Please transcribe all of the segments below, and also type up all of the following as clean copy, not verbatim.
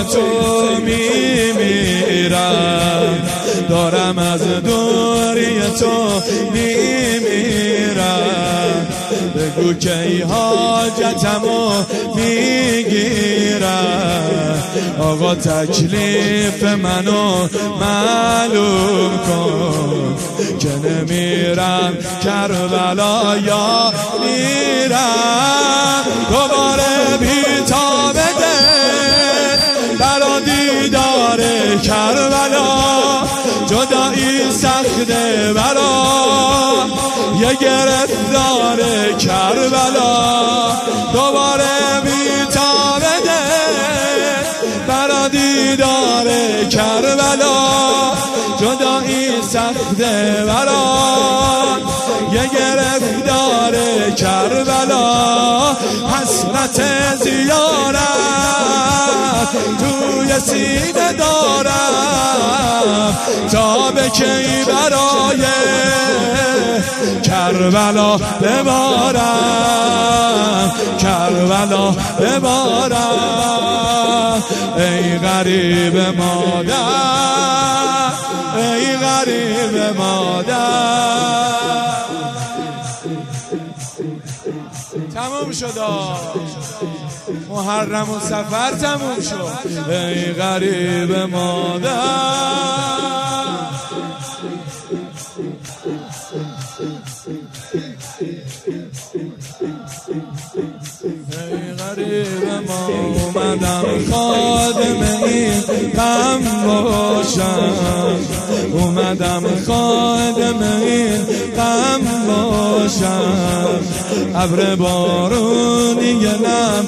تو میمیرم، دارم از دوری تو میمیرم. بگو که ای حاجتمو میگیرم، آقا تکلیف منو معلوم کن که نمیرم کربلا یا میرم. دوباره بی‌تاب ده برا دیدار کربلا، جدایی سخته برا یه گرفتار کربلا. دوباره بی‌تاب ده برا دیدار کربلا، جدایی سخته برا یه گرفتار کربلا. حسرت زیارت توی سینه دارم، تا به کی برای کربلا ببارم، کربلا ببارم. ای غریب مادر، ای غریب مادر. تموم شد محرم و سفر تموم شد. ای غریب مادر، ای غریب ما اومدم خادم این غم باشم، اومدم خادم این غم باشم. ابر بارونی نم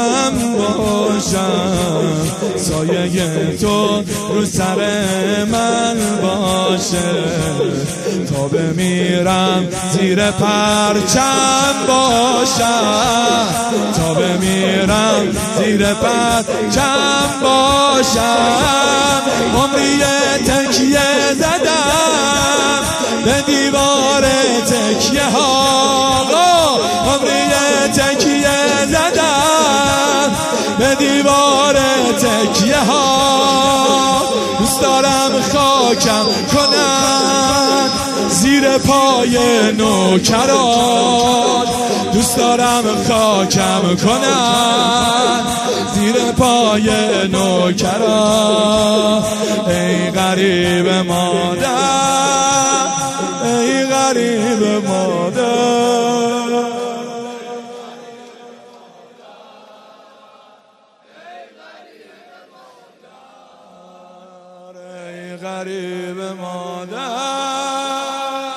باشم، سایه تو رو سر من باشه. تا بمیرم زیر پرچم باشم، تا بمیرم زیر پرچم باشم. عمری تکیه زدم به دیوار تکیه ها، عمری تکیه زدم به دیوار تکیه ها. دوست دارم خاکم کنن زیر پای نوکران، دوست دارم خاکم کنن زیر پای نوکران. ای غریب مادر، ای غریب مادر. ای غریب مادر،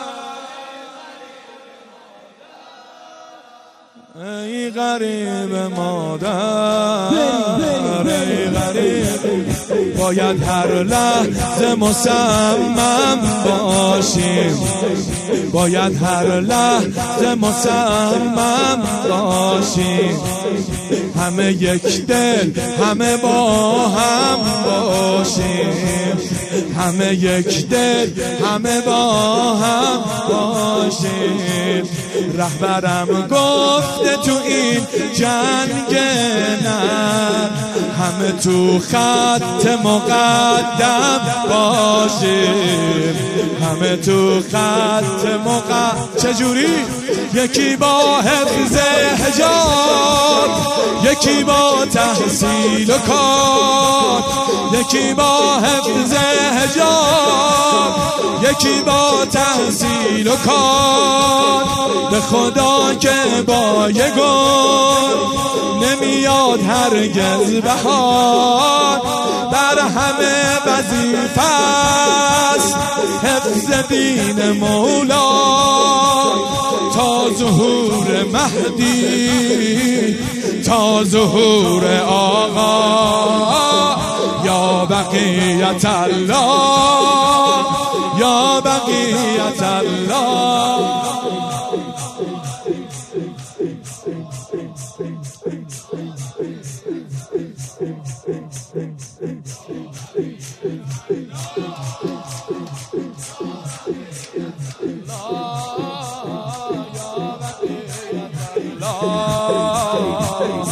ای غریب مادر، ای غریب. باید هر لحظه مصمم باشیم، باید هر لحظه مصمم باشیم. همه یک دل، همه با هم باشیم، همه یک دل، همه با هم باشیم. رهبرم گفته تو این جنگ نه، همه تو خط مقدم باشیم، همه تو خط مقدم. چجوری؟ یکی با حفظ حجاب، یکی با تحصیل و کار، یکی با حفظ حجاب، یکی با تحصیل و کار. به خدا که با یه گل نمیاد هرگز بهار، بر همه وظیفه است حفظ دین مولا. تا ظهور مهدی، تا ظهور آقا، یا بقیت الله، یا بقیت الله.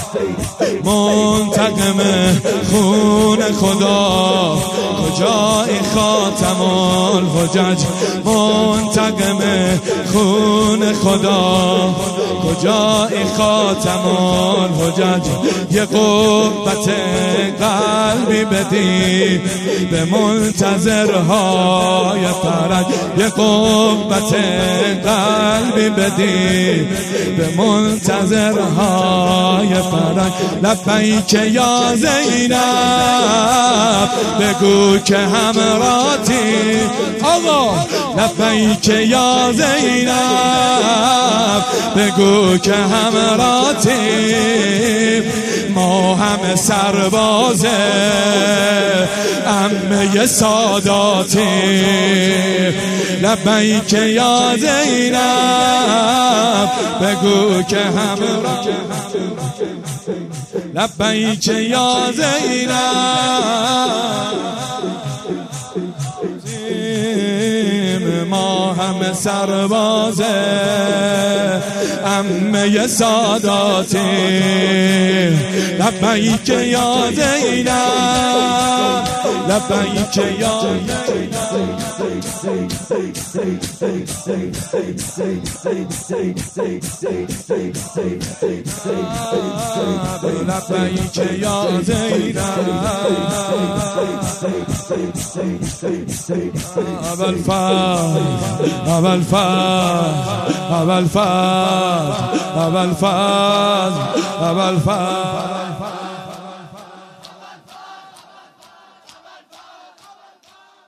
منتقم خون خدا کجای خاتم الحجج منتقم خون خدا کجای خاتم الحجج یه قوت قلبی بدی به منتظرهای فرج یه قوت قلبی بدی به منتظرهای فرج لبیک یا زینب بگو که همراهی آقا لبیک یا زینب بگو که همراهی ما همه سرباز عمه ساداتی لبیک یا زینب بگو که همراهی لبیک یا زینب ما همه سرباز عمه ساداتی لبیک یا زینب لبیک یا لبیک یا زینب أبا الفاز